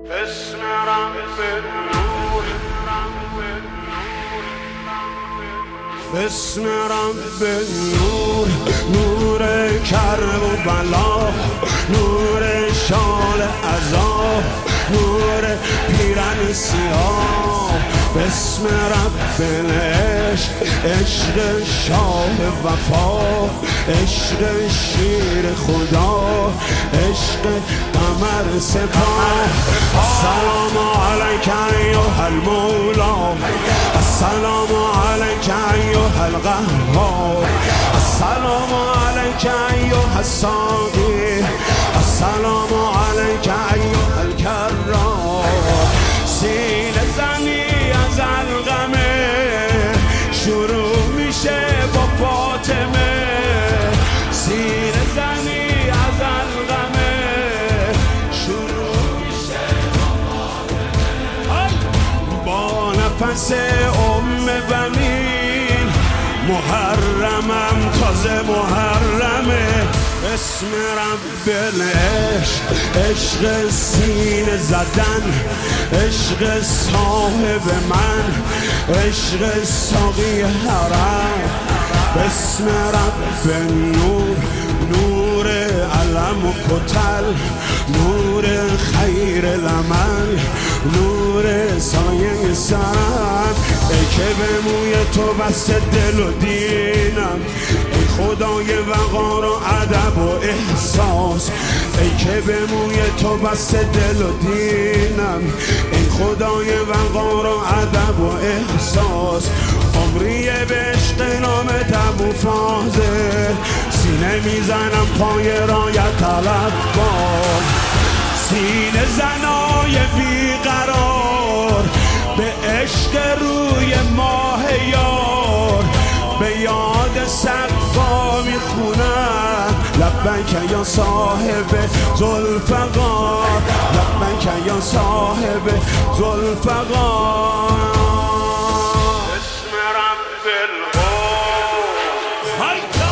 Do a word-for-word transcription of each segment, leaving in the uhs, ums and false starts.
بسم رب النور بسم رب النور نور کرب و بلا، نور شال عذاب، نور پیرن سیاه. بسم رب العشق، عشق شاه وفا، عشق شیر خدا، عشق قمر سپاه. السلام علیک ایها المولا، السلام علیک ایها القهار، السلام علیک ایها الساقی، السلام علیک ایها الکرار. سینه زنی از القمه شروع میشه با فاطمه، سینه زنی از القمه شروع میشه با فاطمه. با نفس ام بنین محرمم تازه محرمه. اسم رب العشق، عشق سینه زدن، عشق صاحب من، عشق ساقی حرم. بسم رب النور، نور علم و کتل، نور خیر العمل، نور سایه سرم. ای که به موی تو بسته دل و دینم، ای خدای وقار و ادب و احساس. ای که به موی تو بسته دل و دینم، ای خدای وقار و ادب و احساس. عمریه به عشق نامت ابو فاضل، سینه میزنم پای رایت طلب کن. سینه زنای بیقرار به عشق روی ماه یار، به یاد سقا میخونن لبیک یا صاحب ذوالفقار، لبیک یا صاحب ذوالفقار. بسم رب الحوض،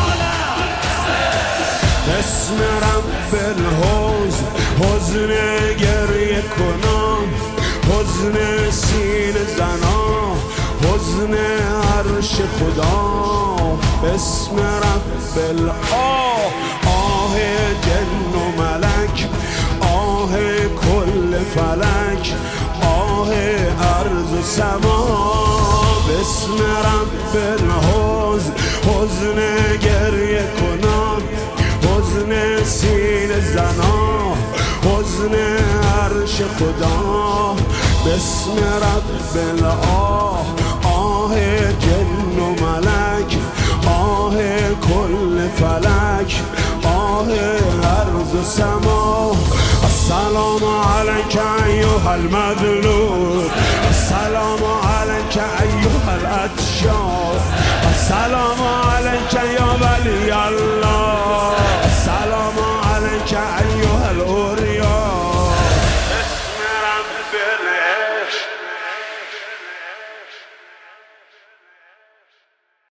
بسم رب الحوض. حزن گریه کنم، حزن سینه زنا، حزن عرش خدا. بسم رب الآه، آه جن و ملک، آه کل فلک، آه ارض و سما. بسم رب الحوض، حزن گریه کنم، حزن سینه زنا، حزن عرش خدا. بسم رب الآه، آه جن و ملک، آه کل فلک، آه ارض و سما. السلام علیک ایها المظلوم، السلام علیک ایها الاتشار، السلام علیک یا ولی الله، السلام علیک